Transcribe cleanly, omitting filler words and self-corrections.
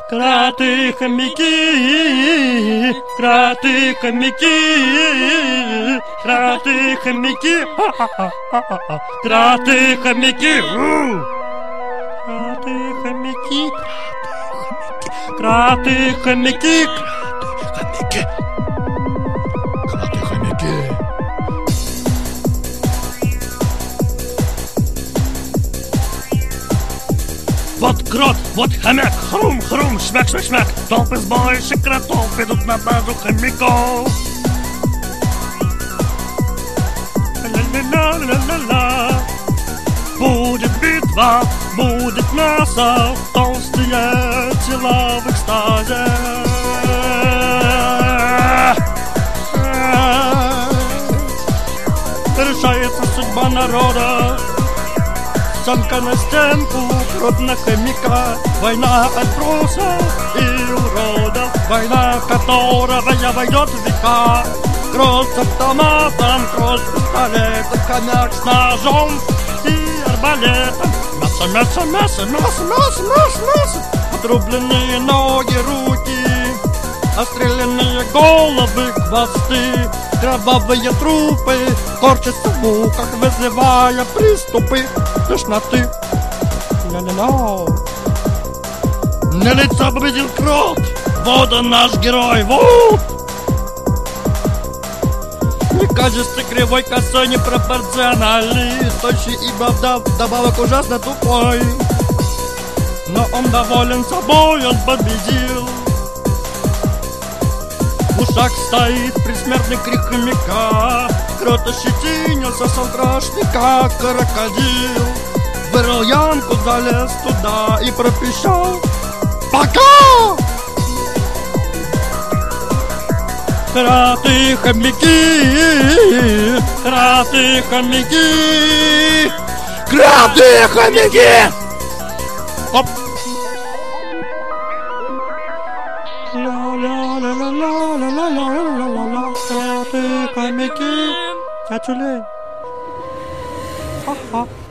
Кроты, хомяки, кроты, хомяки, кроты, хомяки, кроты, хомяки, кроты, хомяки, кроты, хомяки, кроты, хомяки. Вот крот, вот хомяк, хрум-хрум, шмяк-шмяк-шмяк. Толпы сбоища кротов идут на базу хомяков. Ля-ля-ля-ля-ля-ля. Будет битва, будет мясо, толстые тела в экстазе. Решается судьба народа. Самка на стенку, крот на хомяка. Война отбросов и уродов, война, которая войдет в века. Крот с автоматом, крот с пистолетом, хомяк с ножом и арбалетом. Мясо, мясо, мясо, мясо, мясо, мясо, мясо. Отрубленные ноги, руки, отстрелянные головы, хвосты. Кровавые трупы корчатся в муках, вызывая приступы тошноты. Ля-ля-ля. На лицо победил крот, вот он наш герой, вот. Некачество кривой, косой, непропорциональный, тощий и вдобавок ужасно тупой. Но он доволен собой, он победил. В ушах стоит предсмертный крик хомяка. Крот ощетинился, сам страшный, как крокодил. Вырыл ямку, залез туда и пропищал: пока! Кроты, хомяки, кроты, хомяки, кроты, хомяки! Оп! Ла-ла-ла-ла-ла-ла-ла-ла-ла-ла-ла. Кроты, хомяки. Ха-ха.